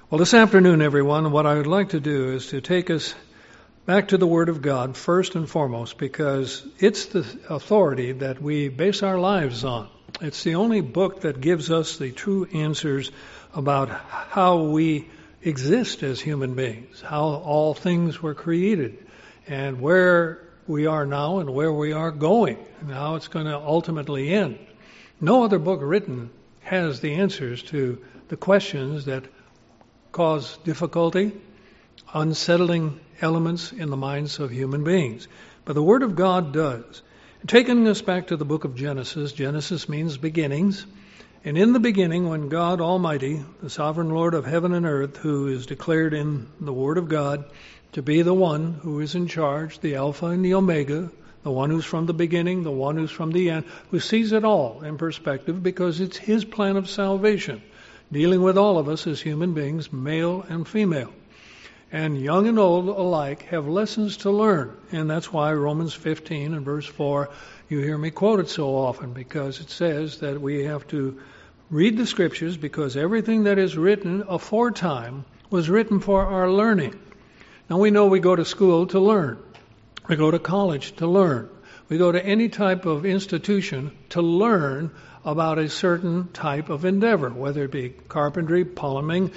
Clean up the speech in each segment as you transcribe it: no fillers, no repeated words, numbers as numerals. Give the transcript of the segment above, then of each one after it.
Well, this afternoon, everyone, what I would like to do is to take us back to the Word of God first and foremost, because it's the authority that we base our lives on. It's the only book that gives us the true answers about how we exist as human beings, how all things were created, and where we are now and where we are going, and how it's going to ultimately end. No other book written has the answers to the questions that cause difficulty, unsettling elements in the minds of human beings. But the Word of God does. Taking us back to the book of Genesis, Genesis means beginnings. And in the beginning, when God Almighty, the sovereign Lord of heaven and earth, who is declared in the Word of God to be the one who is in charge, the Alpha and the Omega, the one who's from the beginning, the one who's from the end, who sees it all in perspective because it's His plan of salvation, dealing with all of us as human beings, male and female. And young and old alike have lessons to learn. And that's why Romans 15 and verse 4, you hear me quote it so often, because it says that we have to read the Scriptures because everything that is written aforetime was written for our learning. Now we know we go to school to learn. We go to college to learn. We go to any type of institution to learn about a certain type of endeavor, whether it be carpentry, plumbing,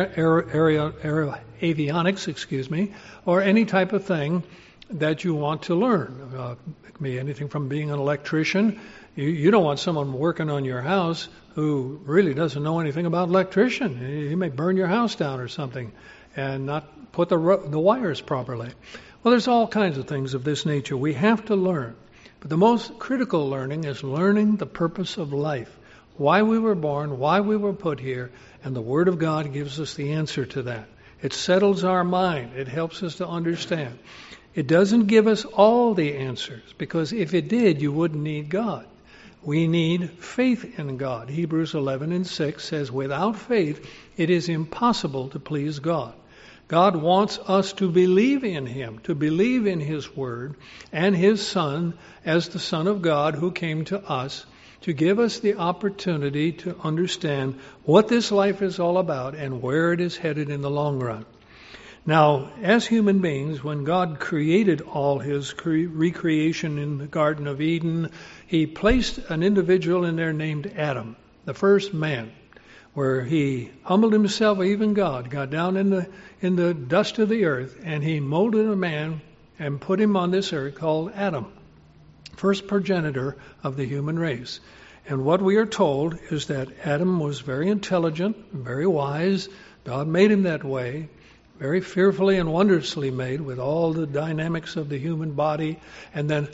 avionics, or any type of thing that you want to learn. It can be anything from being an electrician. You don't want someone working on your house who really doesn't know anything about electrician. He may burn your house down or something and not put the wires properly. Well, there's all kinds of things of this nature. We have to learn. But the most critical learning is learning the purpose of life, why we were born, why we were put here, and the Word of God gives us the answer to that. It settles our mind. It helps us to understand. It doesn't give us all the answers, because if it did, you wouldn't need God. We need faith in God. Hebrews 11:6 says, without faith, it is impossible to please God. God wants us to believe in Him, to believe in His Word and His Son as the Son of God who came to us to give us the opportunity to understand what this life is all about and where it is headed in the long run. Now, as human beings, when God created all His recreation in the Garden of Eden, He placed an individual in there named Adam, the first man, where he humbled himself, even God, got down in the dust of the earth, and He molded a man and put him on this earth called Adam, first progenitor of the human race. And what we are told is that Adam was very intelligent, very wise. God made him that way, very fearfully and wondrously made with all the dynamics of the human body, and then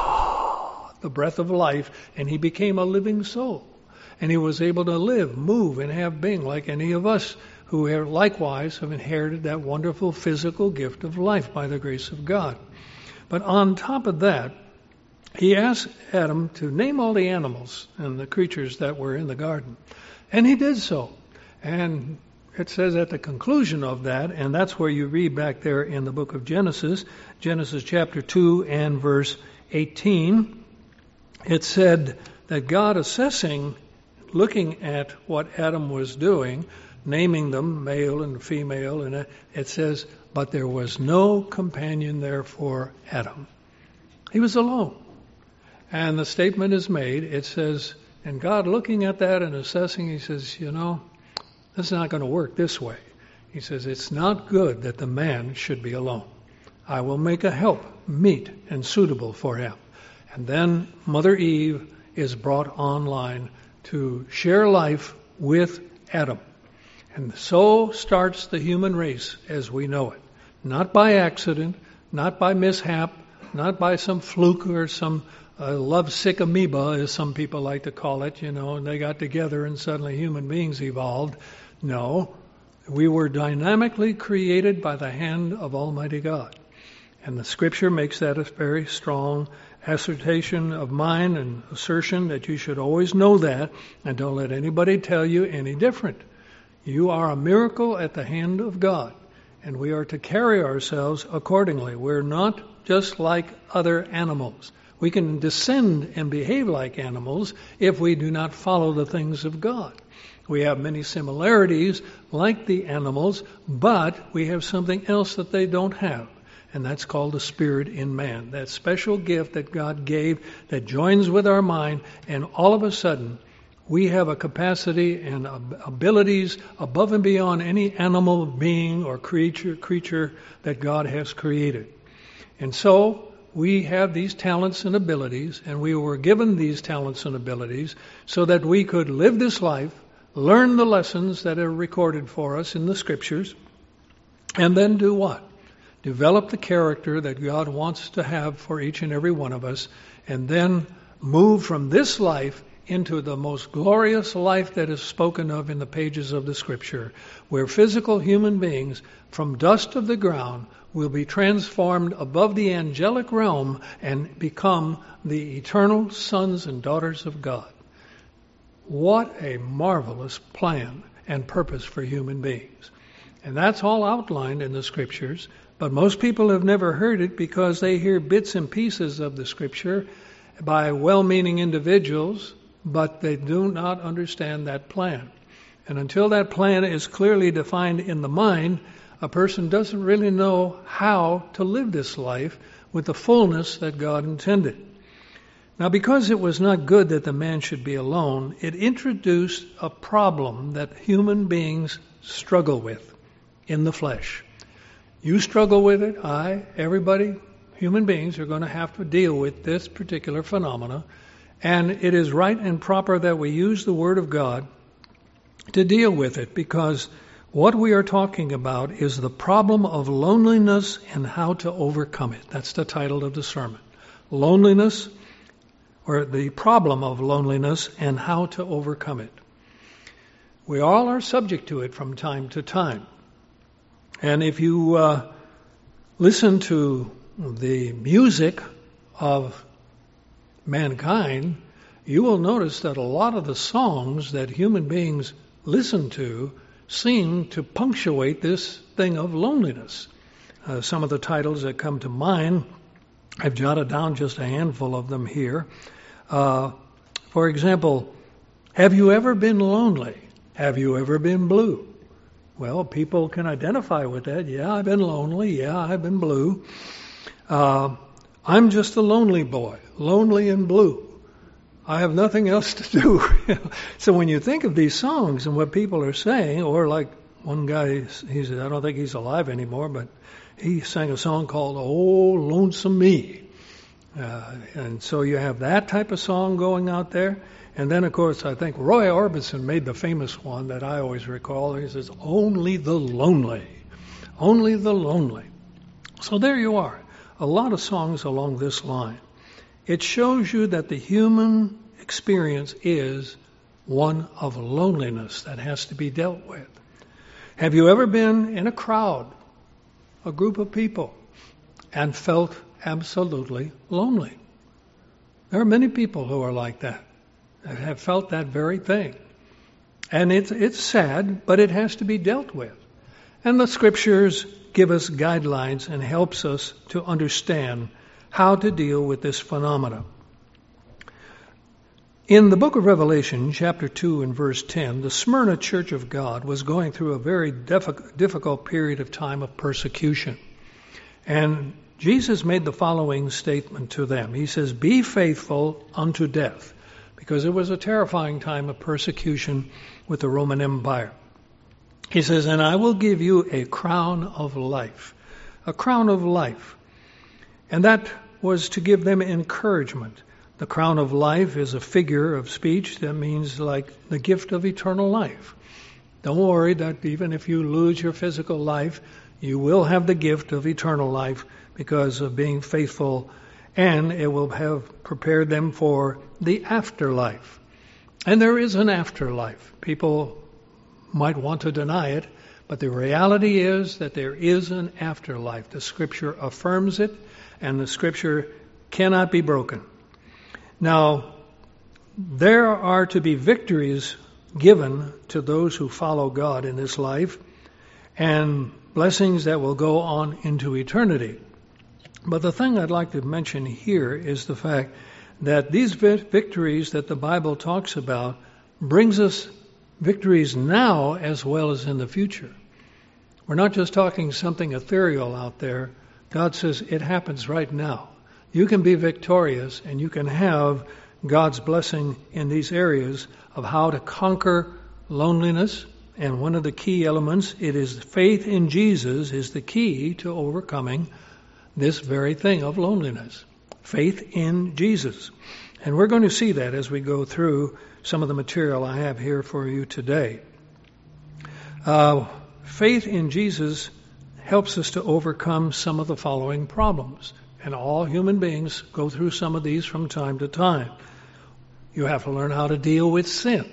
the breath of life, and he became a living soul. And he was able to live, move, and have being like any of us who likewise have inherited that wonderful physical gift of life by the grace of God. But on top of that, He asked Adam to name all the animals and the creatures that were in the garden. And he did so. And it says at the conclusion of that, and that's where you read back there in the book of Genesis, Genesis chapter 2 and verse 18, it said that God assessing, looking at what Adam was doing, naming them male and female, and it says, but there was no companion there for Adam. He was alone. And the statement is made, it says, and God looking at that and assessing, He says, this is not going to work this way. He says, it's not good that the man should be alone. I will make a help meet and suitable for him. And then Mother Eve is brought online to share life with Adam. And so starts the human race as we know it. Not by accident, not by mishap, not by some fluke or some lovesick amoeba, as some people like to call it, and they got together and suddenly human beings evolved. No, we were dynamically created by the hand of Almighty God. And the Scripture makes that a very strong assertion of mine and assertion that you should always know that, and don't let anybody tell you any different. You are a miracle at the hand of God, and we are to carry ourselves accordingly. We're not just like other animals. We can descend and behave like animals if we do not follow the things of God. We have many similarities like the animals, but we have something else that they don't have. And that's called the Spirit in man. That special gift that God gave that joins with our mind, and all of a sudden we have a capacity and abilities above and beyond any animal being or creature that God has created. And so we have these talents and abilities, and we were given these talents and abilities so that we could live this life, learn the lessons that are recorded for us in the Scriptures, and then do what? Develop the character that God wants to have for each and every one of us, and then move from this life into the most glorious life that is spoken of in the pages of the Scripture, where physical human beings from dust of the ground will be transformed above the angelic realm and become the eternal sons and daughters of God. What a marvelous plan and purpose for human beings. And that's all outlined in the Scriptures. But most people have never heard it because they hear bits and pieces of the Scripture by well-meaning individuals, but they do not understand that plan. And until that plan is clearly defined in the mind, a person doesn't really know how to live this life with the fullness that God intended. Now, because it was not good that the man should be alone, it introduced a problem that human beings struggle with in the flesh. You struggle with it, everybody, human beings are going to have to deal with this particular phenomena. And it is right and proper that we use the Word of God to deal with it, because what we are talking about is the problem of loneliness and how to overcome it. That's the title of the sermon. Loneliness, or the problem of loneliness and how to overcome it. We all are subject to it from time to time. And if you listen to the music of mankind, you will notice that a lot of the songs that human beings listen to seem to punctuate this thing of loneliness. Some of the titles that come to mind, I've jotted down just a handful of them here. For example, have you ever been lonely? Have you ever been blue? Well, people can identify with that. Yeah, I've been lonely. Yeah, I've been blue. I'm just a lonely boy, lonely and blue. I have nothing else to do. So when you think of these songs and what people are saying, or like one guy, he said, I don't think he's alive anymore, but he sang a song called "Oh, Lonesome Me." And so you have that type of song going out there. And then, of course, I think Roy Orbison made the famous one that I always recall. He says, "Only the lonely, only the lonely." So there you are. A lot of songs along this line. It shows you that the human experience is one of loneliness that has to be dealt with. Have you ever been in a crowd, a group of people, and felt absolutely lonely? There are many people who are like that have felt that very thing. And it's sad, but it has to be dealt with. And the Scriptures give us guidelines and helps us to understand how to deal with this phenomena. In the book of Revelation, chapter 2 and verse 10, the Smyrna Church of God was going through a very difficult period of time of persecution. And Jesus made the following statement to them. He says, "Be faithful unto death," because it was a terrifying time of persecution with the Roman Empire. He says, "And I will give you a crown of life." A crown of life. And that was to give them encouragement. The crown of life is a figure of speech that means like the gift of eternal life. Don't worry that even if you lose your physical life, you will have the gift of eternal life because of being faithful, and it will have prepared them for the afterlife. And there is an afterlife. People might want to deny it, but the reality is that there is an afterlife. The Scripture affirms it, and the Scripture cannot be broken. Now, there are to be victories given to those who follow God in this life, and blessings that will go on into eternity. But the thing I'd like to mention here is the fact that these victories that the Bible talks about brings us victories now as well as in the future. We're not just talking something ethereal out there. God says it happens right now. You can be victorious and you can have God's blessing in these areas of how to conquer loneliness. And one of the key elements, it is faith in Jesus is the key to overcoming this very thing of loneliness. Faith in Jesus. And we're going to see that as we go through some of the material I have here for you today. Faith in Jesus helps us to overcome some of the following problems. And all human beings go through some of these from time to time. You have to learn how to deal with sin.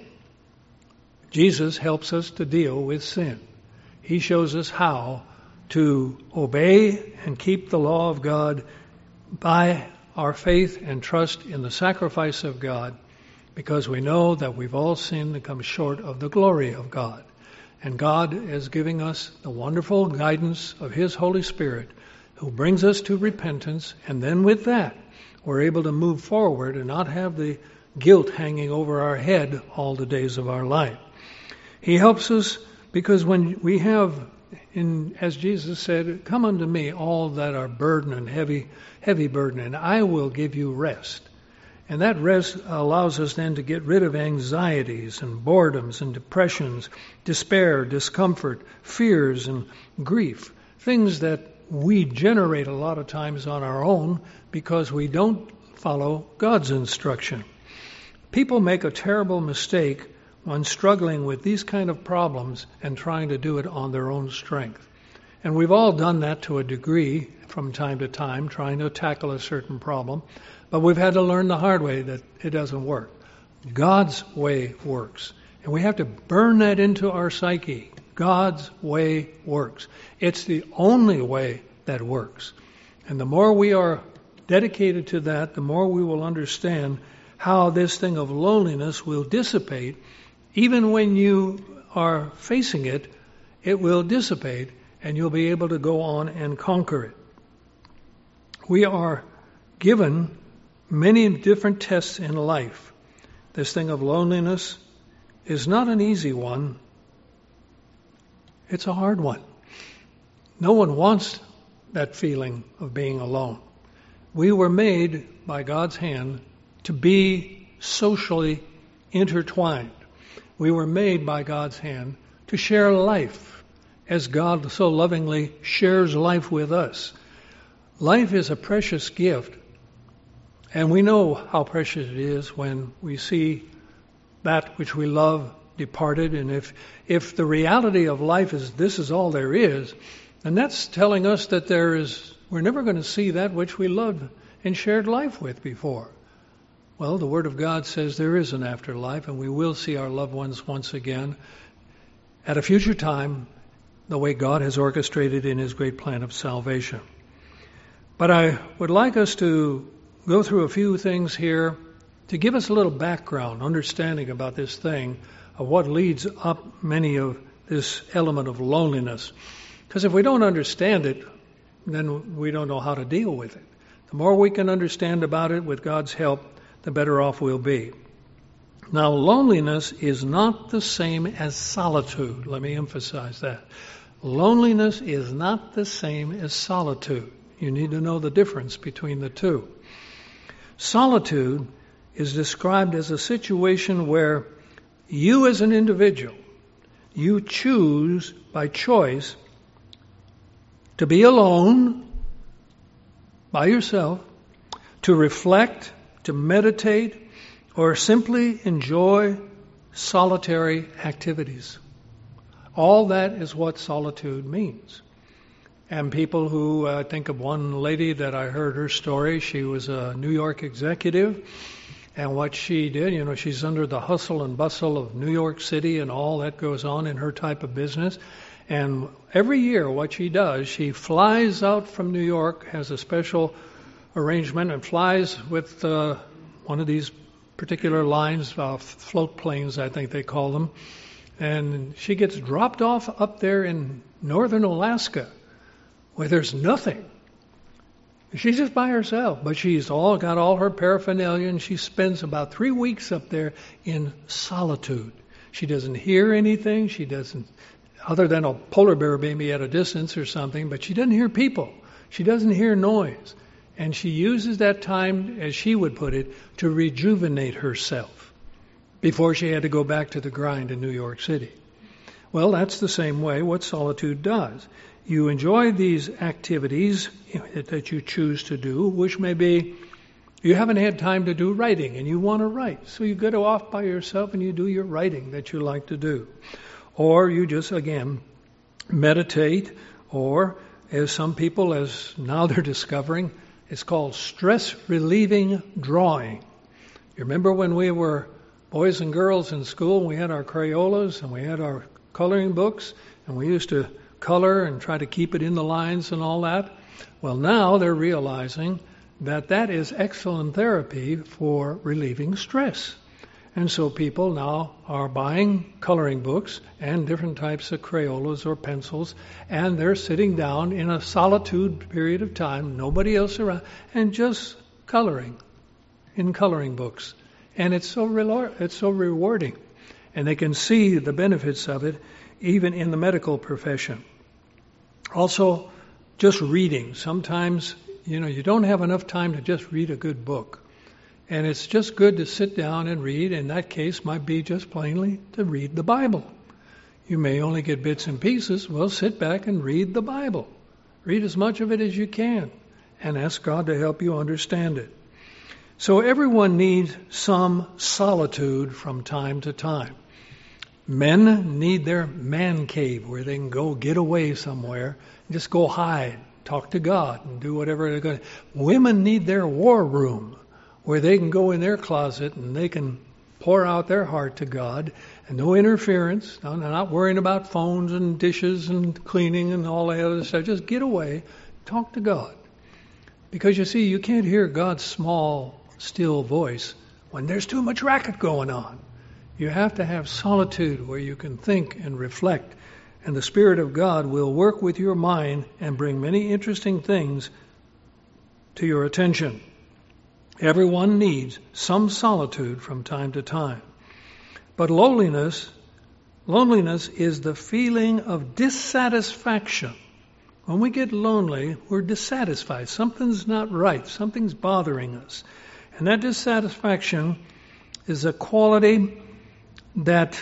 Jesus helps us to deal with sin. He shows us how to obey and keep the law of God by our faith and trust in the sacrifice of God, because we know that we've all sinned and come short of the glory of God. And God is giving us the wonderful guidance of His Holy Spirit, who brings us to repentance, and then with that, we're able to move forward and not have the guilt hanging over our head all the days of our life. He helps us because when we have, as Jesus said, come unto me, all that are burdened and heavy burden, and I will give you rest. And that rest allows us then to get rid of anxieties and boredoms and depressions, despair, discomfort, fears, and grief. Things that we generate a lot of times on our own because we don't follow God's instruction. People make a terrible mistake when struggling with these kind of problems and trying to do it on their own strength. And we've all done that to a degree from time to time, trying to tackle a certain problem. But we've had to learn the hard way that it doesn't work. God's way works. And we have to burn that into our psyche. God's way works. It's the only way that works. And the more we are dedicated to that, the more we will understand how this thing of loneliness will dissipate. Even when you are facing it, it will dissipate and you'll be able to go on and conquer it. We are given many different tests in life. This thing of loneliness is not an easy one. It's a hard one. No one wants that feeling of being alone. We were made by God's hand to be socially intertwined. We were made by God's hand to share life as God so lovingly shares life with us. Life is a precious gift, and we know how precious it is when we see that which we love departed. And if the reality of life is this is all there is, then that's telling us that we're never going to see that which we loved and shared life with before. Well, the Word of God says there is an afterlife, and we will see our loved ones once again at a future time, the way God has orchestrated in His great plan of salvation. But I would like us to go through a few things here to give us a little background, understanding about this thing of what leads up many of this element of loneliness. Because if we don't understand it, then we don't know how to deal with it. The more we can understand about it with God's help, the better off we'll be. Now, loneliness is not the same as solitude. Let me emphasize that. Loneliness is not the same as solitude. You need to know the difference between the two. Solitude is described as a situation where you as an individual, you choose by choice to be alone by yourself, to reflect, to meditate, or simply enjoy solitary activities. All that is what solitude means. And people who think of one lady that I heard her story. She was a New York executive, and what she did, she's under the hustle and bustle of New York City and all that goes on in her type of business. And every year what she does, she flies out from New York, has a special arrangement, and flies with one of these particular lines, float planes I think they call them. And she gets dropped off up there in northern Alaska, where there's nothing. She's just by herself, but she's got all her paraphernalia, and she spends about 3 weeks up there in solitude. She doesn't hear anything. She doesn't, other than a polar bear maybe at a distance or something, but she doesn't hear people. She doesn't hear noise. And she uses that time, as she would put it, to rejuvenate herself before she had to go back to the grind in New York City. Well, that's the same way what solitude does. You enjoy these activities that you choose to do, which may be you haven't had time to do writing and you want to write. So you go off by yourself and you do your writing that you like to do. Or you just, again, meditate, or as some people, as now they're discovering, it's called stress-relieving drawing. You remember when we were boys and girls in school, and we had our Crayolas and we had our coloring books, and we used to color and try to keep it in the lines and all that? Well, now they're realizing that that is excellent therapy for relieving stress. And so people now are buying coloring books and different types of Crayolas or pencils, and they're sitting down in a solitude period of time, nobody else around, and just coloring in coloring books. And it's so rewarding. And they can see the benefits of it even in the medical profession. Also, just reading. Sometimes, you don't have enough time to just read a good book. And it's just good to sit down and read. In that case, might be just plainly to read the Bible. You may only get bits and pieces. Well, sit back and read the Bible. Read as much of it as you can and ask God to help you understand it. So everyone needs some solitude from time to time. Men need their man cave where they can go get away somewhere, just go hide, talk to God, and do whatever they're going to. Women need their war room, where they can go in their closet and they can pour out their heart to God, and no interference. They're not worrying about phones and dishes and cleaning and all that other stuff. Just get away, talk to God. Because you see, you can't hear God's small, still voice when there's too much racket going on. You have to have solitude where you can think and reflect, and the Spirit of God will work with your mind and bring many interesting things to your attention. Everyone needs some solitude from time to time. But loneliness is the feeling of dissatisfaction. When we get lonely, we're dissatisfied. Something's not right. Something's bothering us. And that dissatisfaction is a quality that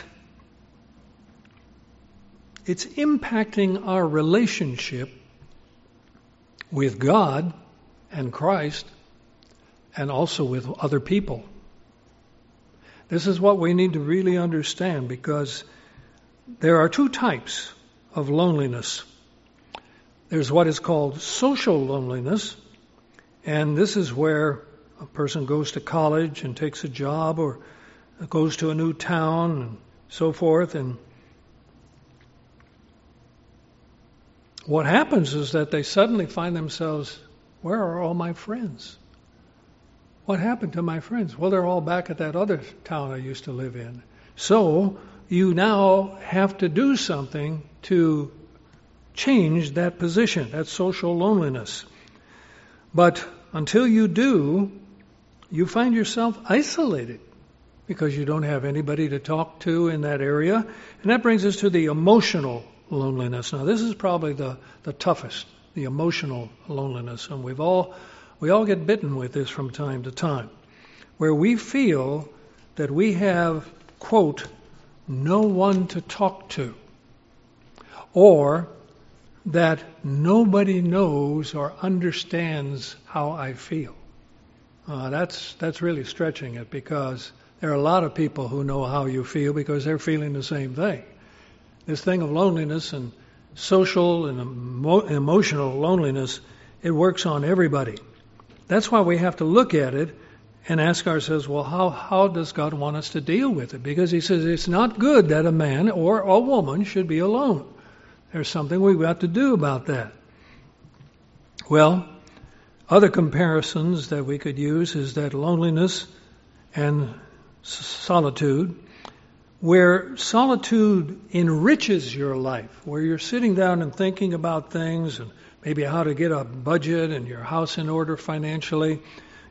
it's impacting our relationship with God and Christ, and also with other people. This is what we need to really understand, because there are two types of loneliness. There's what is called social loneliness, and this is where a person goes to college and takes a job, or goes to a new town and so forth, and what happens is that they suddenly find themselves, where are all my friends? What happened to my friends? Well, they're all back at that other town I used to live in. So you now have to do something to change that position, that social loneliness. But until you do, you find yourself isolated because you don't have anybody to talk to in that area. And that brings us to the emotional loneliness. Now, this is probably the toughest, the emotional loneliness. And we all get bitten with this from time to time, where we feel that we have, quote, no one to talk to, or that nobody knows or understands how I feel. That's really stretching it, because there are a lot of people who know how you feel because they're feeling the same thing. This thing of loneliness and social and emotional loneliness, it works on everybody. That's why we have to look at it and ask ourselves, well, how does God want us to deal with it? Because He says it's not good that a man or a woman should be alone. There's something we've got to do about that. Well, other comparisons that we could use is that loneliness and solitude, where solitude enriches your life, where you're sitting down and thinking about things and maybe how to get a budget and your house in order financially.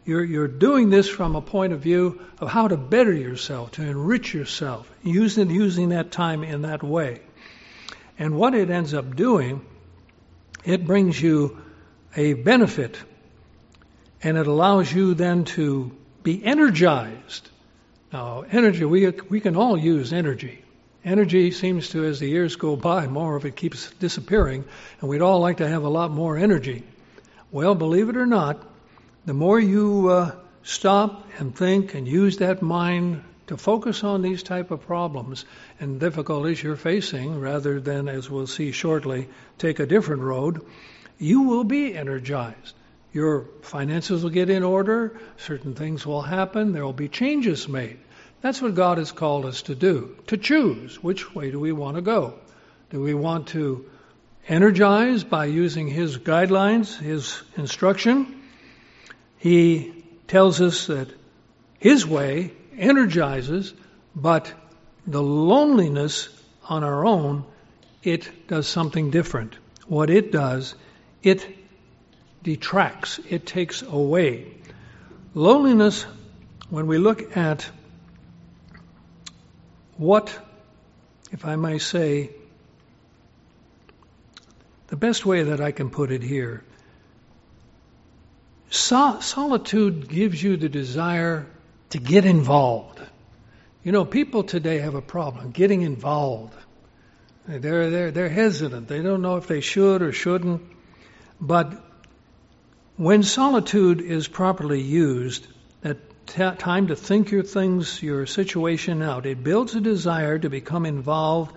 You're doing this from a point of view of how to better yourself, to enrich yourself, using that time in that way. And what it ends up doing, it brings you a benefit, and it allows you then to be energized. Now, energy, we can all use energy. Energy seems to, as the years go by, more of it keeps disappearing, and we'd all like to have a lot more energy. Well, believe it or not, the more you stop and think and use that mind to focus on these type of problems and difficulties you're facing, rather than, as we'll see shortly, take a different road, you will be energized. Your finances will get in order, certain things will happen, there will be changes made. That's what God has called us to do, to choose which way do we want to go. Do we want to energize by using His guidelines, His instruction? He tells us that His way energizes, but the loneliness on our own, it does something different. What it does, it detracts, it takes away. Loneliness, when we look at what, if I may say, the best way that I can put it here, solitude gives you the desire to get involved. You know, people today have a problem getting involved. They're hesitant. They don't know if they should or shouldn't. But when solitude is properly used, that time to think your situation out, it builds a desire to become involved,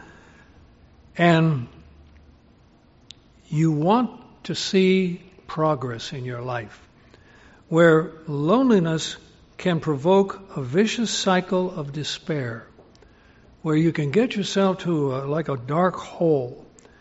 and you want to see progress in your life. Where loneliness can provoke a vicious cycle of despair, where you can get yourself to like a dark hole.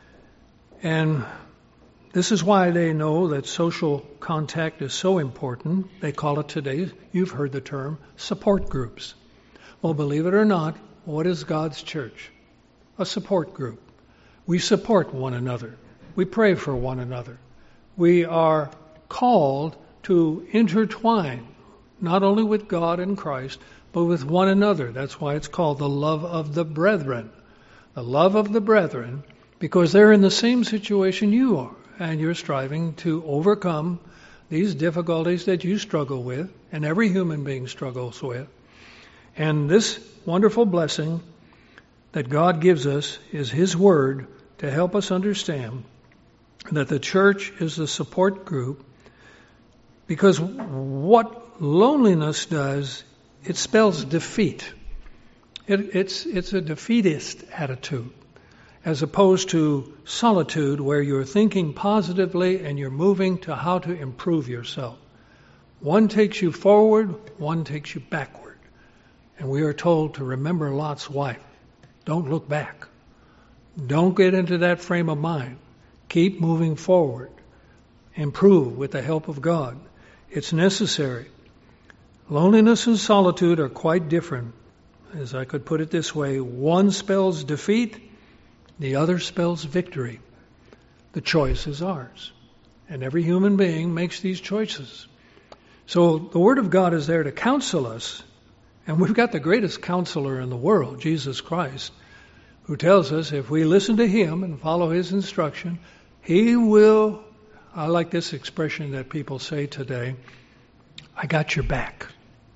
And this is why they know that social contact is so important. They call it today, you've heard the term, support groups. Well, believe it or not, what is God's church? A support group. We support one another. We pray for one another. We are called to intertwine, not only with God and Christ, but with one another. That's why it's called the love of the brethren. The love of the brethren, because they're in the same situation you are, and you're striving to overcome these difficulties that you struggle with, and every human being struggles with. And this wonderful blessing that God gives us is His Word to help us understand that the church is a support group. Because what loneliness does, it spells defeat. It's a defeatist attitude, as opposed to solitude, where you're thinking positively and you're moving to how to improve yourself. One takes you forward, one takes you backward. And we are told to remember Lot's wife. Don't look back. Don't get into that frame of mind. Keep moving forward. Improve with the help of God. It's necessary. Loneliness and solitude are quite different. As I could put it this way, one spells defeat, the other spells victory. The choice is ours. And every human being makes these choices. So the Word of God is there to counsel us. And we've got the greatest counselor in the world, Jesus Christ, who tells us if we listen to Him and follow His instruction, He will, I like this expression that people say today, I got your back.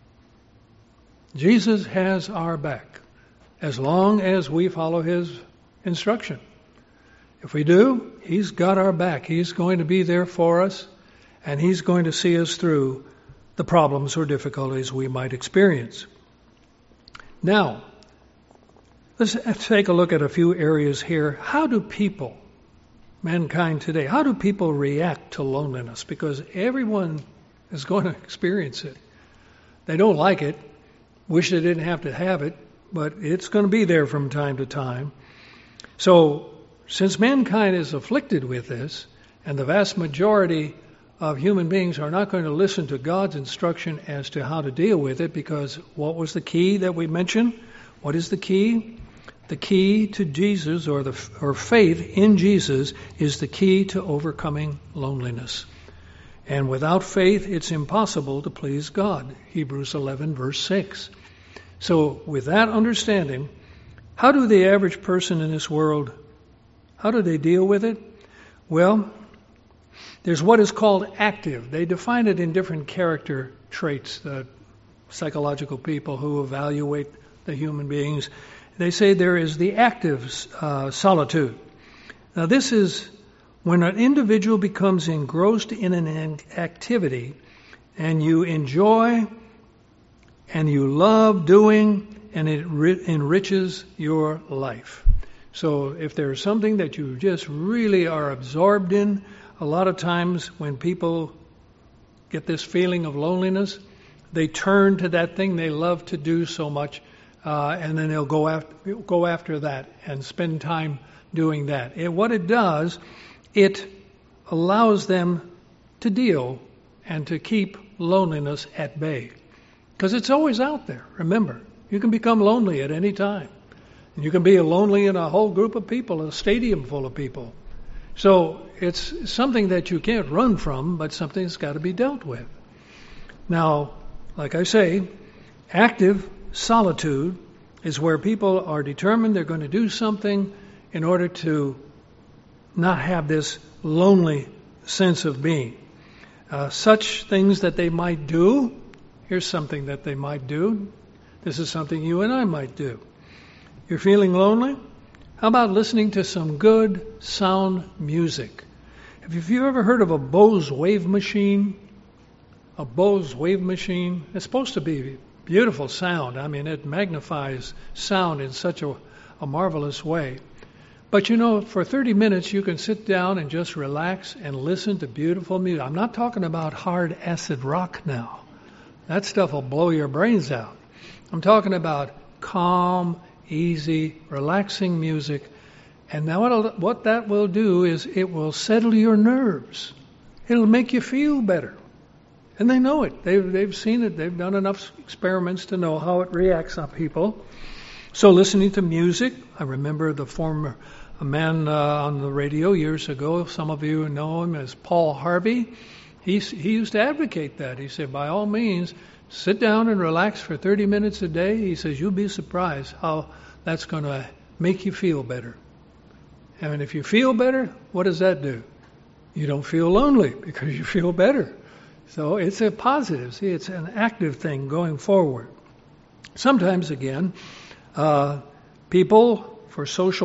Jesus has our back as long as we follow His instruction. If we do, He's got our back. He's going to be there for us, and He's going to see us through the problems or difficulties we might experience. Now, let's take a look at a few areas here. How do people, mankind today, how do people react to loneliness? Because everyone is going to experience it. They don't like it, wish they didn't have to have it, but it's going to be there from time to time. So, since mankind is afflicted with this, and the vast majority of human beings are not going to listen to God's instruction as to how to deal with it, because what was the key that we mentioned? What is the key? The key to Jesus, or faith in Jesus, is the key to overcoming loneliness. And without faith, it's impossible to please God. Hebrews 11, verse 6. So with that understanding, how do the average person in this world, how do they deal with it? Well, there's what is called active. They define it in different character traits, psychological people who evaluate the human beings. They say there is the active solitude. Now this is when an individual becomes engrossed in an activity and you enjoy and you love doing and it enriches your life. So if there's something that you just really are absorbed in, a lot of times when people get this feeling of loneliness, they turn to that thing they love to do so much, and then they'll go after that and spend time doing that. And what it does, it allows them to deal and to keep loneliness at bay. Because it's always out there. Remember, you can become lonely at any time. And you can be lonely in a whole group of people, a stadium full of people. So it's something that you can't run from, but something that's got to be dealt with. Now, like I say, active solitude is where people are determined they're going to do something in order to not have this lonely sense of being. Such things that they might do. Here's something that they might do. This is something you and I might do. You're feeling lonely? How about listening to some good sound music? Have you ever heard of a Bose wave machine? A Bose wave machine? It's supposed to be beautiful sound. I mean, it magnifies sound in such a marvelous way. But you know, for 30 minutes you can sit down and just relax and listen to beautiful music. I'm not talking about hard acid rock now. That stuff will blow your brains out. I'm talking about calm, easy, relaxing music. And now what that will do is it will settle your nerves. It'll make you feel better. And they know it. They've seen it. They've done enough experiments to know how it reacts on people. So listening to music, I remember a man on the radio years ago, some of you know him as Paul Harvey. He used to advocate that. He said, by all means, sit down and relax for 30 minutes a day. He says, you'll be surprised how that's going to make you feel better. And if you feel better, what does that do? You don't feel lonely because you feel better. So it's a positive. See, it's an active thing going forward. Sometimes, again, people for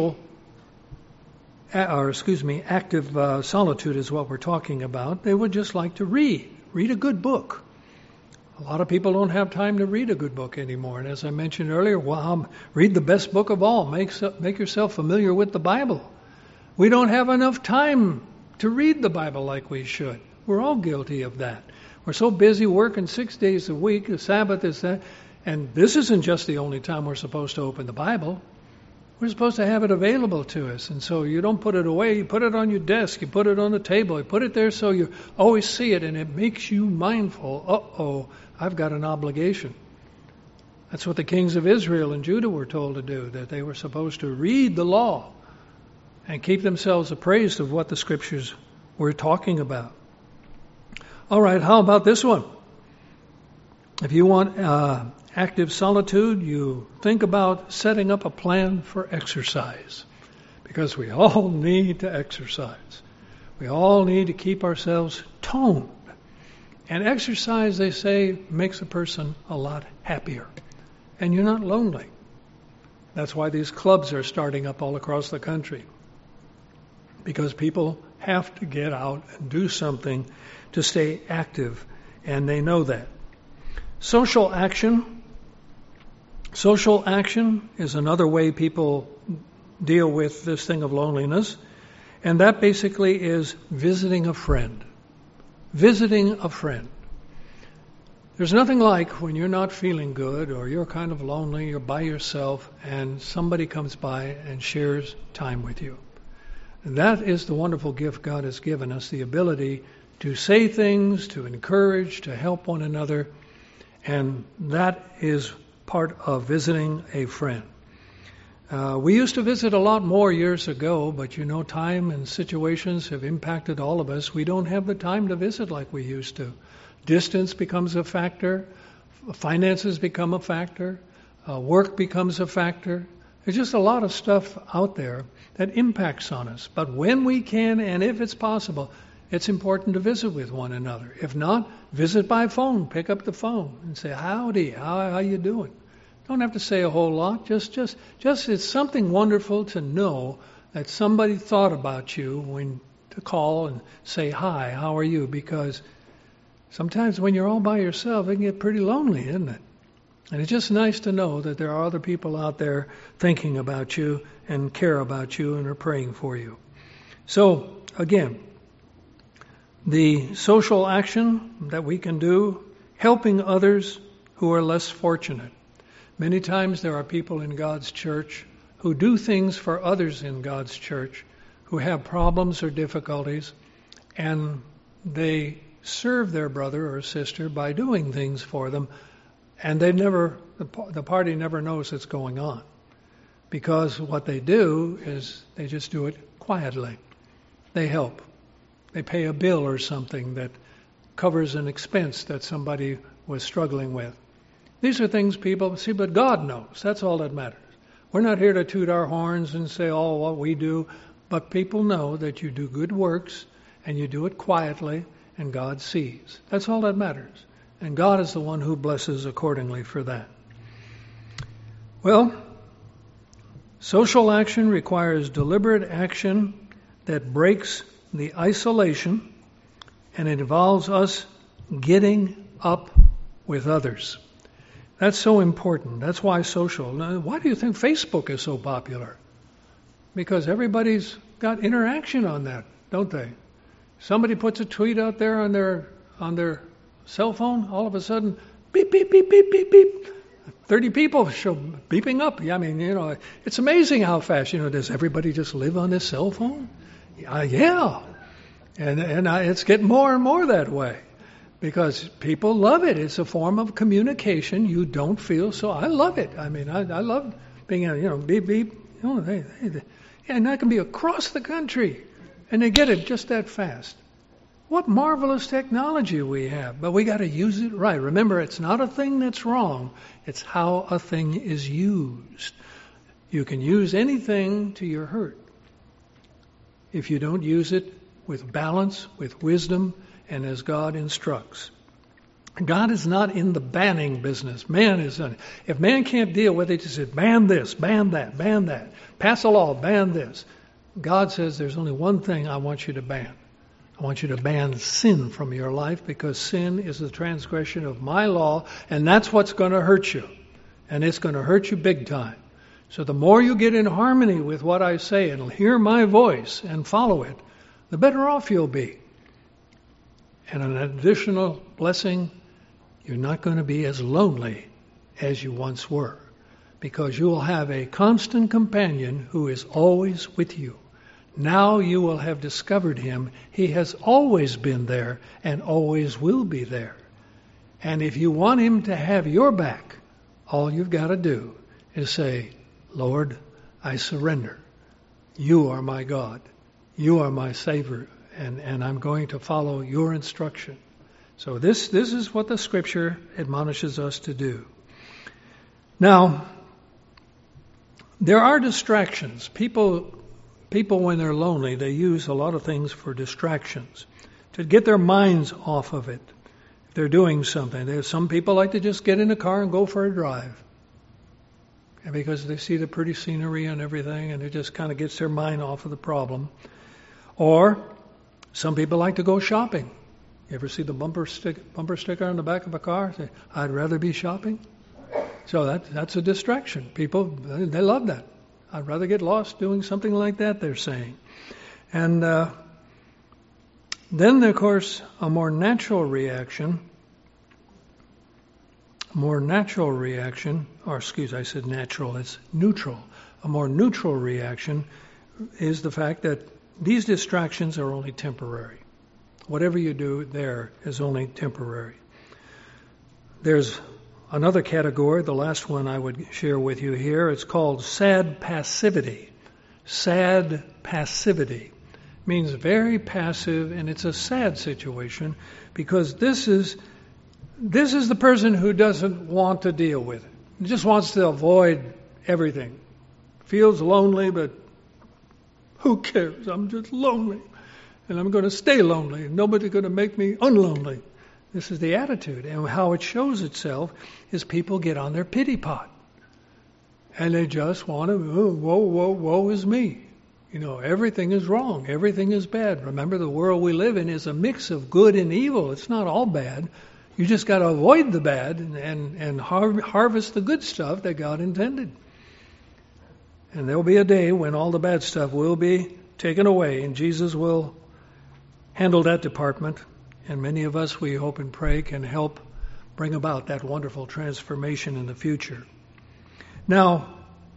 active solitude is what we're talking about. They would just like to read a good book. A lot of people don't have time to read a good book anymore. And as I mentioned earlier, read the best book of all. Make yourself familiar with the Bible. We don't have enough time to read the Bible like we should. We're all guilty of that. We're so busy working 6 days a week. The Sabbath is that. And this isn't just the only time we're supposed to open the Bible. We're supposed to have it available to us. And so you don't put it away. You put it on your desk. You put it on the table. You put it there so you always see it. And it makes you mindful. I've got an obligation. That's what the kings of Israel and Judah were told to do. That they were supposed to read the law and keep themselves appraised of what the Scriptures were talking about. All right, how about this one? If you want active solitude, you think about setting up a plan for exercise. Because we all need to exercise. We all need to keep ourselves toned. And exercise, they say, makes a person a lot happier. And you're not lonely. That's why these clubs are starting up all across the country. Because people have to get out and do something to stay active, and they know that. Social action. Social action is another way people deal with this thing of loneliness, and that basically is visiting a friend. Visiting a friend. There's nothing like when you're not feeling good or you're kind of lonely, you're by yourself, and somebody comes by and shares time with you. And that is the wonderful gift God has given us, the ability to say things, to encourage, to help one another. And that is part of visiting a friend. We used to visit a lot more years ago, but time and situations have impacted all of us. We don't have the time to visit like we used to. Distance becomes a factor. Finances become a factor. Work becomes a factor. There's just a lot of stuff out there that impacts on us. But when we can, and if it's possible, it's important to visit with one another. If not, visit by phone. Pick up the phone and say, "Howdy, how you doing?" Don't have to say a whole lot. Just it's something wonderful to know that somebody thought about you when to call and say, "Hi, how are you?" Because sometimes when you're all by yourself, it can get pretty lonely, isn't it? And it's just nice to know that there are other people out there thinking about you and care about you and are praying for you. So, again, the social action that we can do, helping others who are less fortunate. Many times there are people in God's church who do things for others in God's church who have problems or difficulties, and they serve their brother or sister by doing things for them, and the party never knows it's going on, because what they do is they just do it quietly. They help. They pay a bill or something that covers an expense that somebody was struggling with. These are things people see, but God knows. That's all that matters. We're not here to toot our horns and say, "Oh, what we do," but people know that you do good works and you do it quietly, and God sees. That's all that matters. And God is the one who blesses accordingly for that. Well, social action requires deliberate action that breaks the isolation, and it involves us getting up with others. That's so important. That's why social. Now, why do you think Facebook is so popular? Because everybody's got interaction on that, don't they? Somebody puts a tweet out there on their cell phone, all of a sudden, beep, beep, beep, beep, beep, beep. 30 people show beeping up. I mean, it's amazing how fast. Does everybody just live on this cell phone? Yeah. And it's getting more and more that way because people love it. It's a form of communication. You don't feel so. I love it. I mean, I love being, beep, beep. And that can be across the country. And they get it just that fast. What marvelous technology we have, but we got to use it right. Remember, it's not a thing that's wrong. It's how a thing is used. You can use anything to your hurt if you don't use it with balance, with wisdom, and as God instructs. God is not in the banning business. Man is in it. If man can't deal with it, he says, ban this, ban that, ban that. Pass a law, ban this. God says there's only one thing I want you to ban. I want you to ban sin from your life because sin is the transgression of my law, and that's what's going to hurt you. And it's going to hurt you big time. So the more you get in harmony with what I say and hear my voice and follow it, the better off you'll be. And an additional blessing, you're not going to be as lonely as you once were, because you will have a constant companion who is always with you. Now you will have discovered him. He has always been there and always will be there. And if you want him to have your back, all you've got to do is say, Lord, I surrender. You are my God. You are my Savior. And I'm going to follow your instruction. So this is what the Scripture admonishes us to do. Now, there are distractions. People, when they're lonely, they use a lot of things for distractions, to get their minds off of it. If they're doing something. There's some people like to just get in a car and go for a drive. And because they see the pretty scenery and everything, and it just kind of gets their mind off of the problem. Or some people like to go shopping. You ever see the bumper sticker on the back of a car? Say, I'd rather be shopping. So that's a distraction. People, they love that. I'd rather get lost doing something like that, they're saying. And then, of course, a more natural reaction, I said natural, it's neutral. A more neutral reaction is the fact that these distractions are only temporary. Whatever you do there is only temporary. There's Another category, the last one I would share with you here, it's called sad passivity. Sad passivity means very passive, and it's a sad situation because this is the person who doesn't want to deal with it. He just wants to avoid everything. Feels lonely, but who cares? I'm just lonely. And I'm going to stay lonely. Nobody's going to make me unlonely. This is the attitude. And how it shows itself is people get on their pity pot. And they just want to, woe is me. Everything is wrong. Everything is bad. Remember, the world we live in is a mix of good and evil. It's not all bad. You just got to avoid the bad and harvest the good stuff that God intended. And there will be a day when all the bad stuff will be taken away, and Jesus will handle that department. And many of us, we hope and pray, can help bring about that wonderful transformation in the future. Now,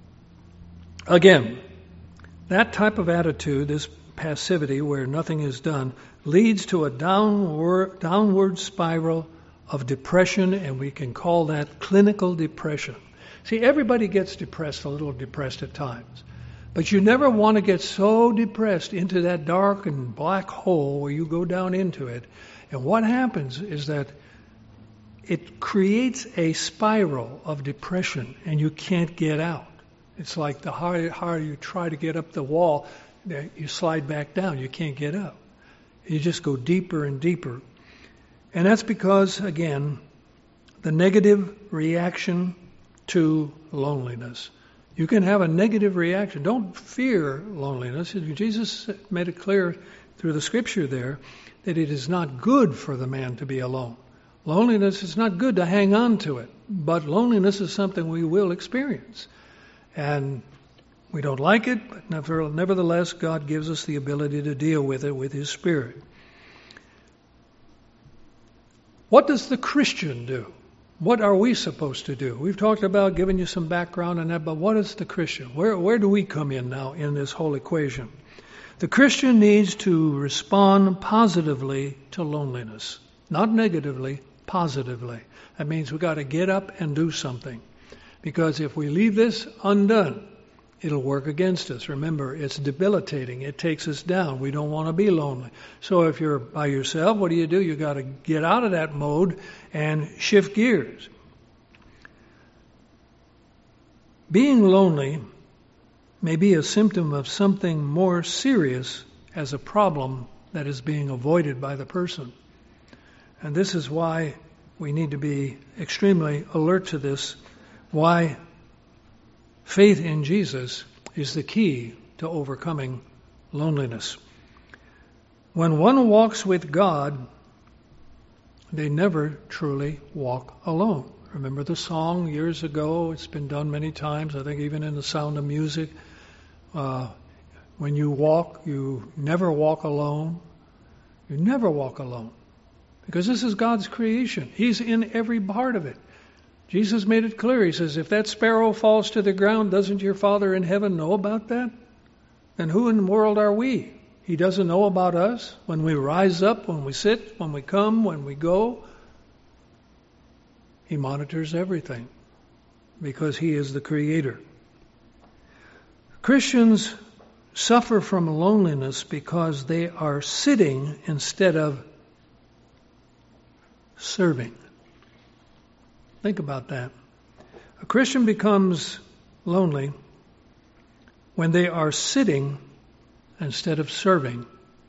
again, that type of attitude, this passivity where nothing is done, leads to a downward spiral of depression, and we can call that clinical depression. See, everybody gets depressed, a little depressed at times. But you never want to get so depressed into that dark and black hole where you go down into it. And what happens is that it creates a spiral of depression, and you can't get out. It's like the harder you try to get up the wall, you slide back down. You can't get up. You just go deeper and deeper. And that's because, again, the negative reaction to loneliness. You can have a negative reaction. Don't fear loneliness. Jesus made it clear through the scripture there that it is not good for the man to be alone. Loneliness is not good to hang on to it, but loneliness is something we will experience. And we don't like it, but nevertheless, God gives us the ability to deal with it with His Spirit. What does the Christian do? What are we supposed to do? We've talked about giving you some background on that, but what is the Christian? Where do we come in now in this whole equation? The Christian needs to respond positively to loneliness. Not negatively, positively. That means we've got to get up and do something. Because if we leave this undone, it'll work against us. Remember, it's debilitating. It takes us down. We don't want to be lonely. So if you're by yourself, what do? You've got to get out of that mode and shift gears. Being lonely may be a symptom of something more serious as a problem that is being avoided by the person. And this is why we need to be extremely alert to this, why faith in Jesus is the key to overcoming loneliness. When one walks with God, they never truly walk alone. Remember the song years ago? It's been done many times, I think even in The Sound of Music. When you walk, you never walk alone. You never walk alone. Because this is God's creation. He's in every part of it. Jesus made it clear. He says, if that sparrow falls to the ground, doesn't your Father in heaven know about that? Then who in the world are we? He doesn't know about us when we rise up, when we sit, when we come, when we go. He monitors everything because He is the Creator. Christians suffer from loneliness because they are sitting instead of serving. Think about that. A Christian becomes lonely when they are sitting instead of serving.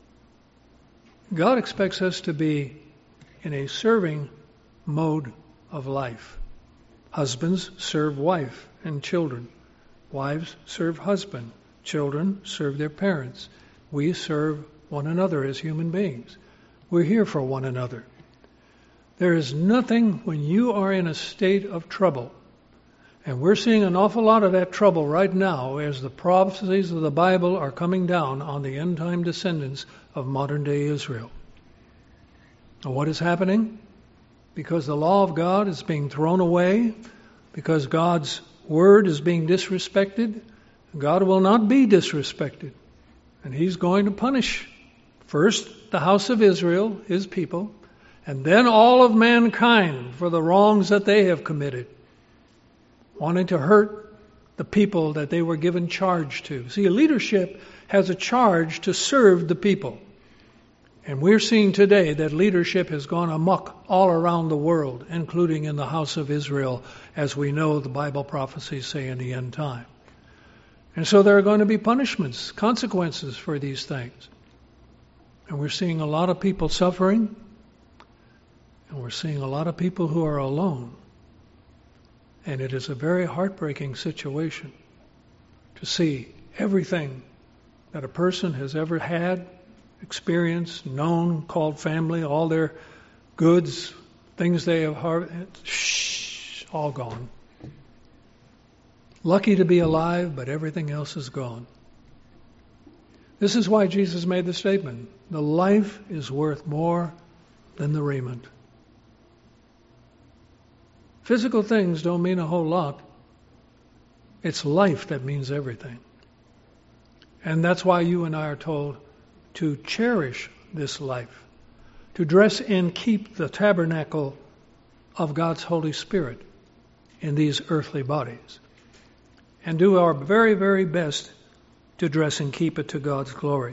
God expects us to be in a serving mode of life. Husbands serve wife and children. Wives serve husband. Children serve their parents. We serve one another as human beings. We're here for one another. There is nothing when you are in a state of trouble, and we're seeing an awful lot of that trouble right now as the prophecies of the Bible are coming down on the end-time descendants of modern-day Israel. And what is happening? Because the law of God is being thrown away, because God's word is being disrespected, God will not be disrespected. And He's going to punish first the house of Israel, His people, and then all of mankind for the wrongs that they have committed, wanting to hurt the people that they were given charge to. See, leadership has a charge to serve the people. And we're seeing today that leadership has gone amok all around the world, including in the house of Israel, as we know the Bible prophecies say in the end time. And so there are going to be punishments, consequences for these things. And we're seeing a lot of people suffering, and we're seeing a lot of people who are alone. And it is a very heartbreaking situation to see everything that a person has ever had, experienced, known, called family, all their goods, things they have all gone. Lucky to be alive, but everything else is gone. This is why Jesus made the statement, the life is worth more than the raiment. Physical things don't mean a whole lot. It's life that means everything. And that's why you and I are told to cherish this life, to dress and keep the tabernacle of God's Holy Spirit in these earthly bodies, and do our very, very best to dress and keep it to God's glory.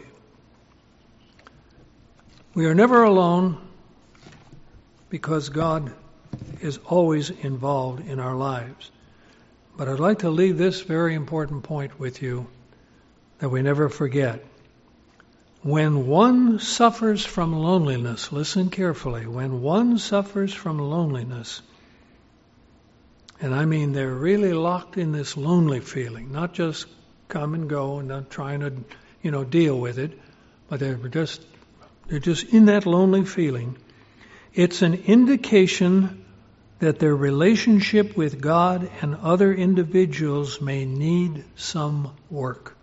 We are never alone because God is always involved in our lives. But I'd like to leave this very important point with you that we never forget. When one suffers from loneliness, listen carefully, when one suffers from loneliness, and I mean they're really locked in this lonely feeling, not just come and go and not trying to, deal with it, but they're just in that lonely feeling. It's an indication that their relationship with God and other individuals may need some work.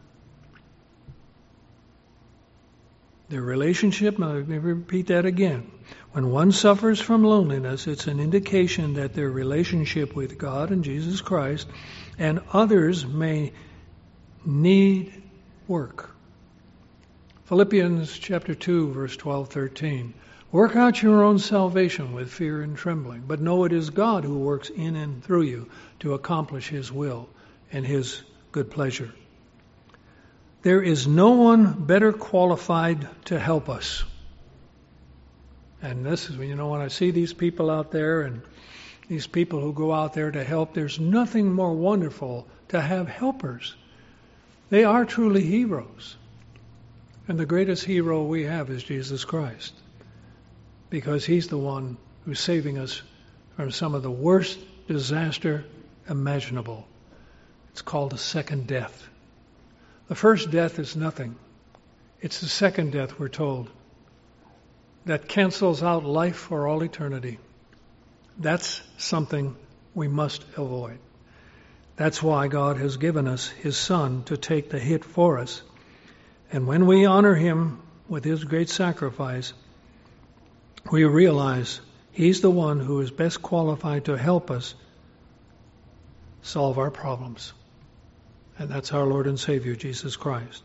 Their relationship, let me repeat that again. When one suffers from loneliness, it's an indication that their relationship with God and Jesus Christ and others may need work. Philippians chapter 2, verse 12-13. Work out your own salvation with fear and trembling, but know it is God who works in and through you to accomplish His will and His good pleasure. There is no one better qualified to help us. And this is, when I see these people out there and these people who go out there to help, there's nothing more wonderful to have helpers. They are truly heroes. And the greatest hero we have is Jesus Christ, because He's the one who's saving us from some of the worst disaster imaginable. It's called a second death. The first death is nothing. It's the second death, we're told, that cancels out life for all eternity. That's something we must avoid. That's why God has given us His Son to take the hit for us. And when we honor Him with His great sacrifice, we realize He's the one who is best qualified to help us solve our problems. And that's our Lord and Savior, Jesus Christ.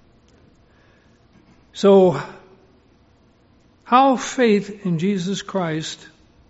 So, how faith in Jesus Christ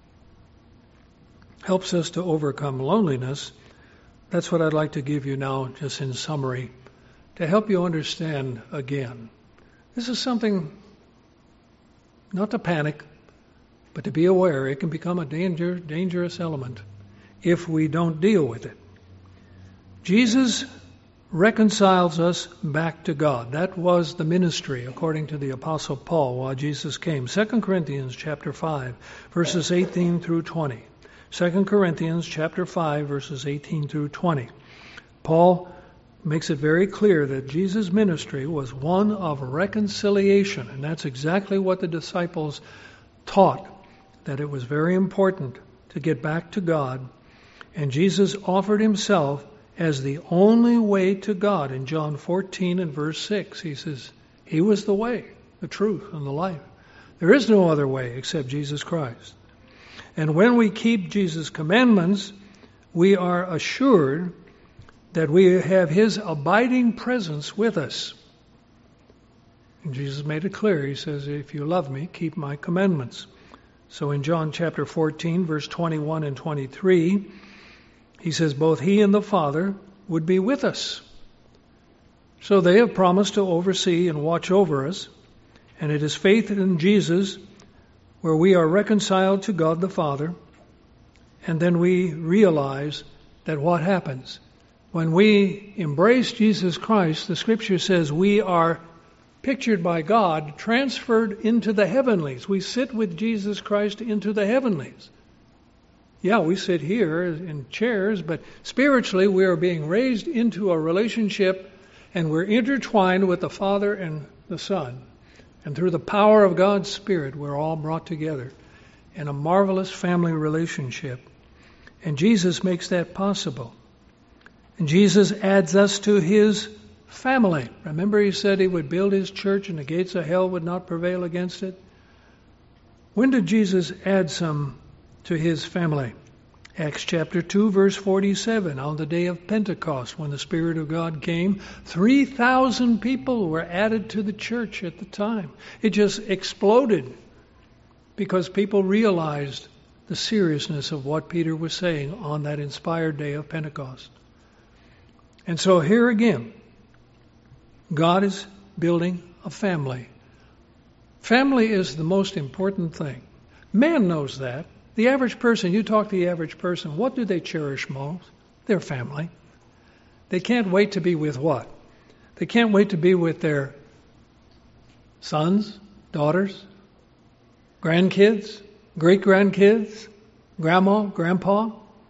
helps us to overcome loneliness, that's what I'd like to give you now, just in summary, to help you understand again. This is something, not to panic, but to be aware it can become a dangerous element if we don't deal with it. Jesus reconciles us back to God. That was the ministry, according to the Apostle Paul, while Jesus came. 2 Corinthians chapter 5, verses 18 through 20. 2 Corinthians chapter 5, verses 18 through 20. Paul makes it very clear that Jesus' ministry was one of reconciliation, and that's exactly what the disciples taught, that it was very important to get back to God. And Jesus offered Himself as the only way to God. In John 14 and verse 6, He says, He was the way, the truth, and the life. There is no other way except Jesus Christ. And when we keep Jesus' commandments, we are assured that we have His abiding presence with us. And Jesus made it clear. He says, if you love me, keep my commandments. So in John chapter 14, verse 21 and 23, he says, both he and the Father would be with us. So they have promised to oversee and watch over us, and it is faith in Jesus where we are reconciled to God the Father, and then we realize that what happens? When we embrace Jesus Christ, the Scripture says we are pictured by God, transferred into the heavenlies. We sit with Jesus Christ into the heavenlies. Yeah, we sit here in chairs, but spiritually we are being raised into a relationship, and we're intertwined with the Father and the Son. And through the power of God's Spirit, we're all brought together in a marvelous family relationship. And Jesus makes that possible. And Jesus adds us to His family. Remember, He said He would build His church and the gates of hell would not prevail against it? When did Jesus add some to His family? Acts chapter 2, verse 47, on the day of Pentecost, when the Spirit of God came, 3,000 people were added to the church at the time. It just exploded because people realized the seriousness of what Peter was saying on that inspired day of Pentecost. And so here again, God is building a family. Family is the most important thing. Man knows that. The average person, you talk to the average person, what do they cherish most? Their family. They can't wait to be with what? They can't wait to be with their sons, daughters, grandkids, great-grandkids, grandma, grandpa.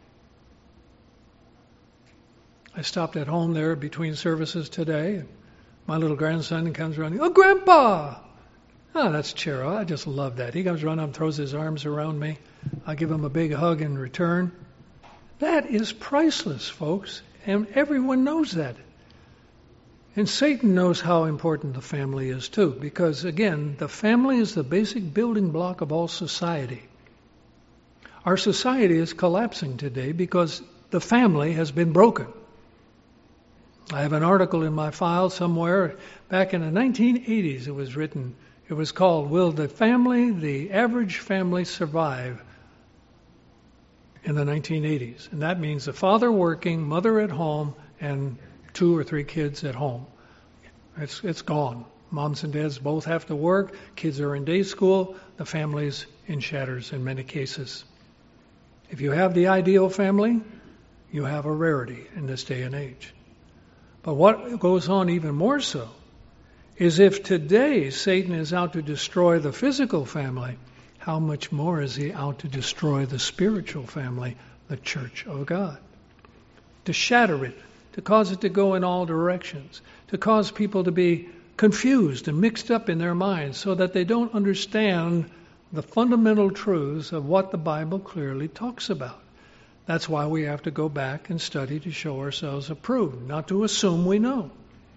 I stopped at home there between services today. My little grandson comes running, "Oh, Grandpa!" Oh, that's Chero. I just love that. He comes running up, throws his arms around me. I give him a big hug in return. That is priceless, folks, and everyone knows that. And Satan knows how important the family is too, because again, the family is the basic building block of all society. Our society is collapsing today because the family has been broken. I have an article in my file somewhere. Back in the 1980s it was written. It was called, "Will the average family survive in the 1980s?" And that means the father working, mother at home, and 2 or 3 kids at home. It's gone. Moms and dads both have to work. Kids are in day school. The family's in shatters in many cases. If you have the ideal family, you have a rarity in this day and age. But what goes on even more so is if today Satan is out to destroy the physical family, how much more is he out to destroy the spiritual family, the church of God? To shatter it, to cause it to go in all directions, to cause people to be confused and mixed up in their minds so that they don't understand the fundamental truths of what the Bible clearly talks about. That's why we have to go back and study to show ourselves approved, not to assume we know.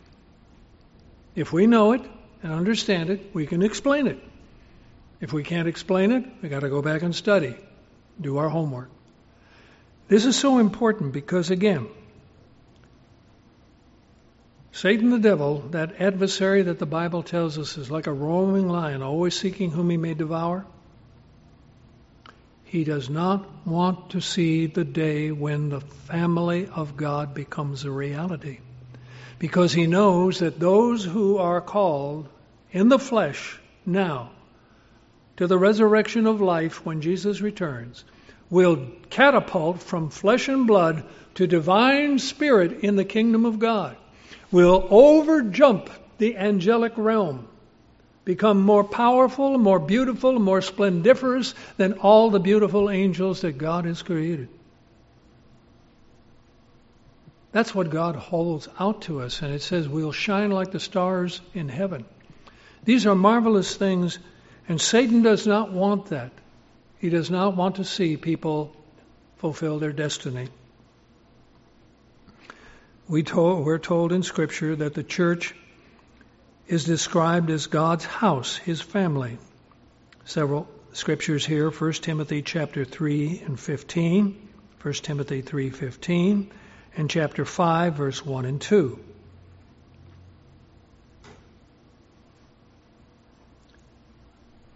If we know it and understand it, we can explain it. If we can't explain it, we got to go back and study, do our homework. This is so important because, again, Satan the devil, that adversary that the Bible tells us is like a roaring lion, always seeking whom he may devour. He does not want to see the day when the family of God becomes a reality. Because he knows that those who are called in the flesh now to the resurrection of life when Jesus returns will catapult from flesh and blood to divine spirit in the kingdom of God, will overjump the angelic realm, become more powerful, more beautiful, more splendiferous than all the beautiful angels that God has created. That's what God holds out to us, and it says we'll shine like the stars in heaven. These are marvelous things, and Satan does not want that. He does not want to see people fulfill their destiny. We're told in Scripture that the church is described as God's house, His family. Several scriptures here, 1 Timothy chapter 3 and 15, 1 Timothy 3:15, and chapter 5, verse 1 and 2.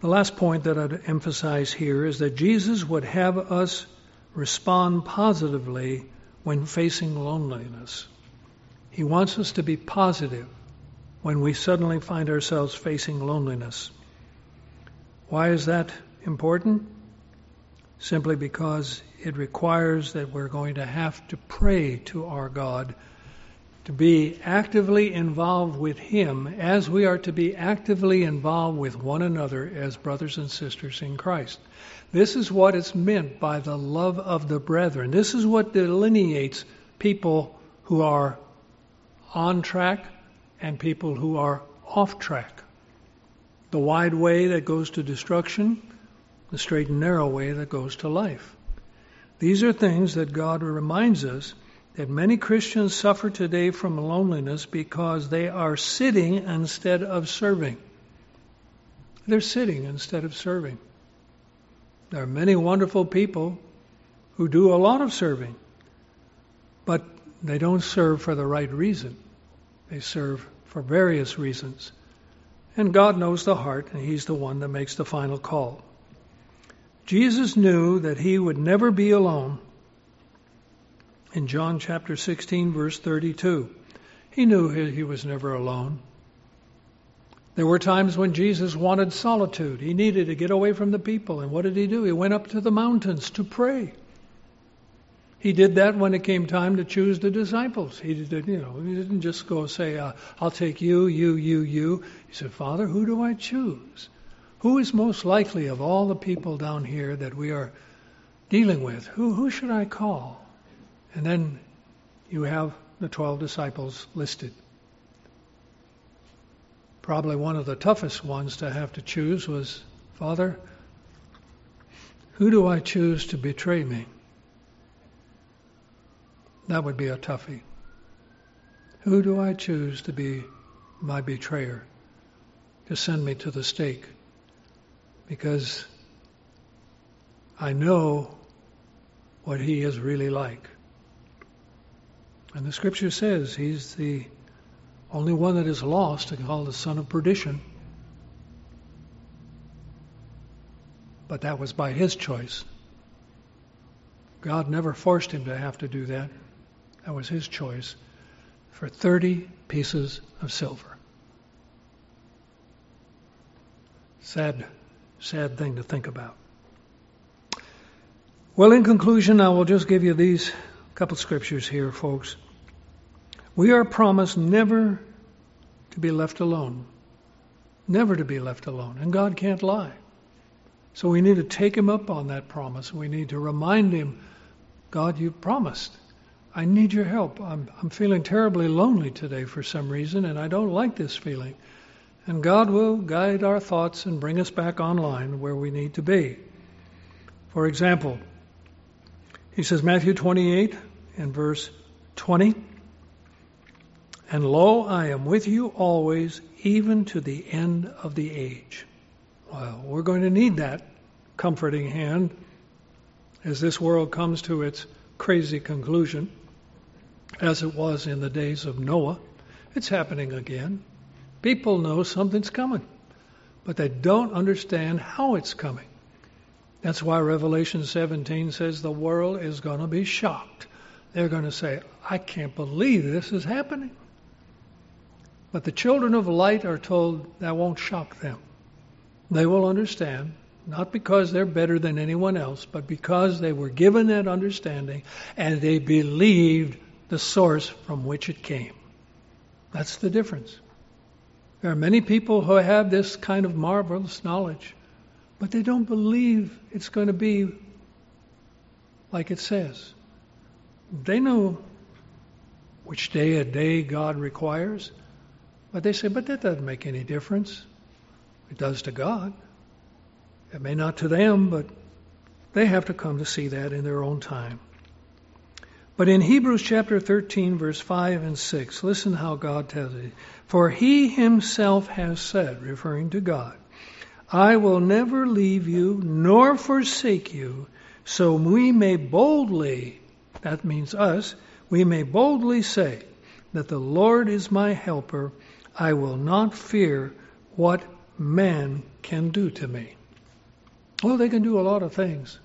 The last point that I'd emphasize here is that Jesus would have us respond positively when facing loneliness. He wants us to be positive when we suddenly find ourselves facing loneliness. Why is that important? Simply because it requires that we're going to have to pray to our God, to be actively involved with Him as we are to be actively involved with one another as brothers and sisters in Christ. This is what is meant by the love of the brethren. This is what delineates people who are on track and people who are off track. The wide way that goes to destruction, the straight and narrow way that goes to life. These are things that God reminds us that many Christians suffer today from loneliness because they are sitting instead of serving. They're sitting instead of serving. There are many wonderful people who do a lot of serving, but they don't serve for the right reason. They serve for various reasons. And God knows the heart, and He's the one that makes the final call. Jesus knew that He would never be alone. In John chapter 16, verse 32, He knew He was never alone. There were times when Jesus wanted solitude. He needed to get away from the people. And what did He do? He went up to the mountains to pray. He did that when it came time to choose the disciples. He didn't just go say, I'll take you. He said, Father, who do I choose? Who is most likely of all the people down here that we are dealing with? Who should I call? And then you have the 12 disciples listed. Probably one of the toughest ones to have to choose was, Father, who do I choose to betray me? That would be a toughie. Who do I choose to be my betrayer, to send me to the stake? Because I know what he is really like. And the Scripture says he's the only one that is lost and called the son of perdition. But that was by his choice. God never forced him to have to do that. That was his choice for 30 pieces of silver. Sad thing to think about. Well, in conclusion, I will just give you these couple scriptures here, folks. We are promised never to be left alone. Never to be left alone. And God can't lie. So we need to take him up on that promise. We need to remind him, God, you promised. I need your help. I'm feeling terribly lonely today for some reason, and I don't like this feeling. And God will guide our thoughts and bring us back online where we need to be. For example, he says, Matthew 28 and verse 20, and lo, I am with you always, even to the end of the age. Well, we're going to need that comforting hand as this world comes to its crazy conclusion, as it was in the days of Noah. It's happening again. People know something's coming, but they don't understand how it's coming. That's why Revelation 17 says the world is going to be shocked. They're going to say, I can't believe this is happening. But the children of light are told that won't shock them. They will understand, not because they're better than anyone else, but because they were given that understanding and they believed the source from which it came. That's the difference. There are many people who have this kind of marvelous knowledge, but they don't believe it's going to be like it says. They know which day a day God requires, but they say, but that doesn't make any difference. It does to God. It may not to them, but they have to come to see that in their own time. But in Hebrews chapter 13, verse 5 and 6, listen how God tells it. For he himself has said, referring to God, I will never leave you nor forsake you, so we may boldly, that means us, we may boldly say that the Lord is my helper. I will not fear what man can do to me. Well, they can do a lot of things,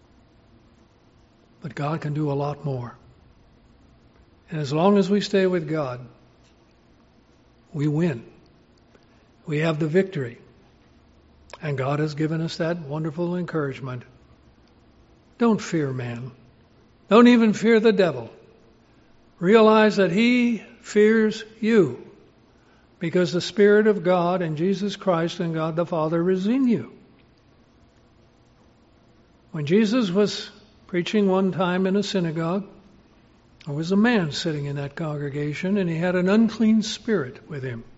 but God can do a lot more. And as long as we stay with God, we win. We have the victory. And God has given us that wonderful encouragement. Don't fear man. Don't even fear the devil. Realize that he fears you, because the Spirit of God and Jesus Christ and God the Father is in you. When Jesus was preaching one time in a synagogue, there was a man sitting in that congregation, and he had an unclean spirit with him.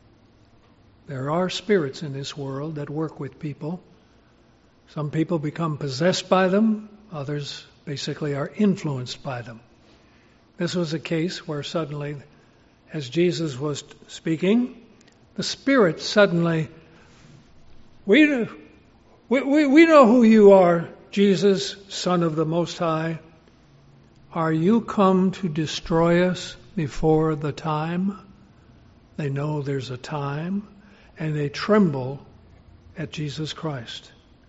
There are spirits in this world that work with people. Some people become possessed by them. Others basically are influenced by them. This was a case where suddenly, as Jesus was speaking, the spirit suddenly, we know who you are, Jesus, Son of the Most High. Are you come to destroy us before the time? They know there's a time, and they tremble at Jesus Christ.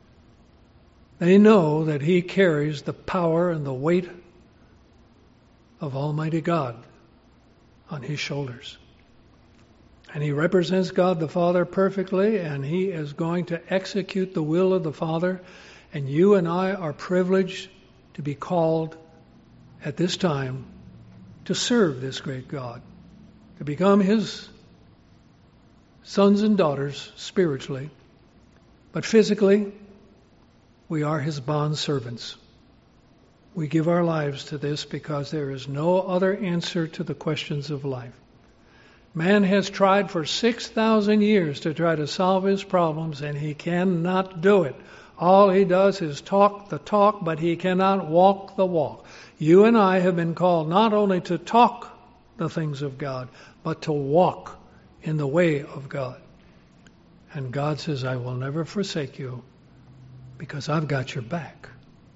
They know that he carries the power and the weight of Almighty God on his shoulders. And he represents God the Father perfectly, and he is going to execute the will of the Father. And you and I are privileged to be called at this time to serve this great God, to become his sons and daughters spiritually, but physically we are his bond servants. We give our lives to this because there is no other answer to the questions of life. Man has tried for 6,000 years to try to solve his problems, and he cannot do it. All he does is talk the talk, but he cannot walk the walk. You and I have been called not only to talk the things of God, but to walk in the way of God. And God says, I will never forsake you because I've got your back.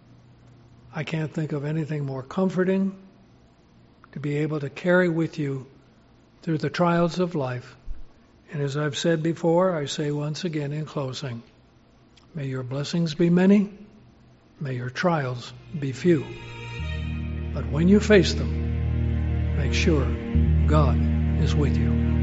I can't think of anything more comforting to be able to carry with you through the trials of life. And as I've said before, I say once again in closing, may your blessings be many, may your trials be few. But when you face them, make sure God is with you.